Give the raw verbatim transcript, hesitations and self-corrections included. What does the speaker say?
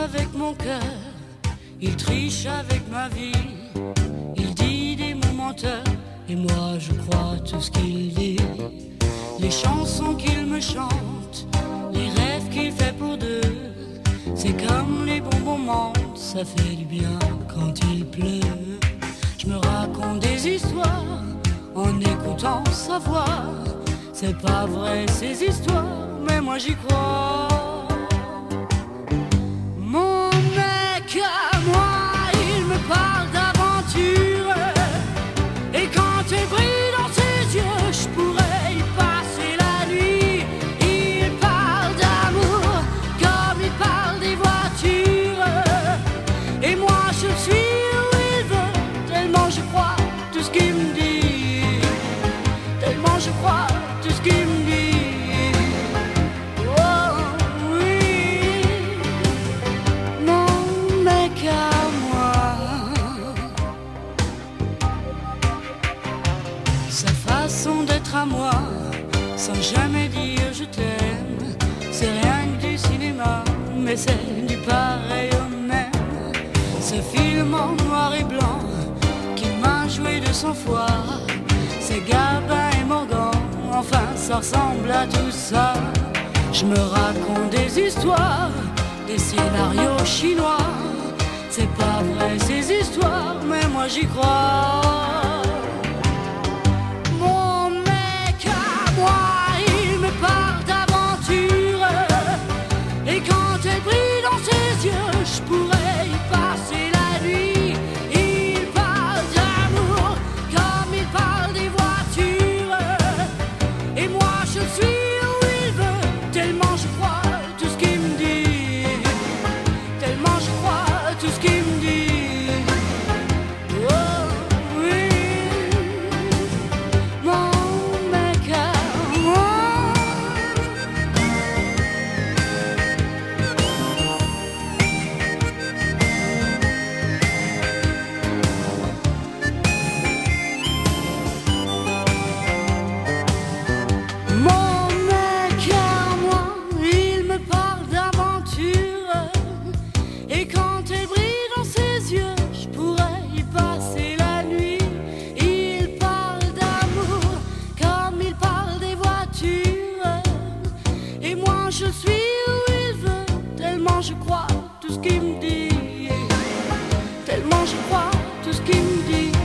avec mon cœur, il triche avec ma vie. Il dit des mots menteurs et moi je crois tout ce qu'il dit. Les chansons qu'il me chante, les rêves qu'il fait pour deux, c'est comme les bons moments, ça fait du bien quand il pleut. Je me raconte des histoires en écoutant sa voix. C'est pas vrai ces histoires, mais moi j'y crois. Mon mec à moi, il me parle d'aventure, et quand elle brille dans ses yeux, je pourrais y passer la nuit. Il parle d'amour comme il parle des voitures, et moi je suis où il veut, tellement je crois tout ce qu'il me dit, tellement je crois tout ce qu'il me dit. D'être à moi, sans jamais dire je t'aime, c'est rien que du cinéma, mais c'est du pareil au même. Ce film en noir et blanc qui m'a joué de sang froid, c'est Gabin et Morgan, enfin ça ressemble à tout ça. Je me raconte des histoires, des scénarios chinois, c'est pas vrai ces histoires, mais moi j'y crois. Il me parle d'aventure, et quand elle brille dans ses yeux, je pourrais y passer la nuit. Il parle d'amour comme il parle des voitures, et moi je suis où il veut, tellement je crois tout ce qu'il me dit, tellement je crois tout ce qu'il me dit. Je suis où il veut, tellement je crois tout ce qu'il me dit, tellement je crois tout ce qu'il me dit.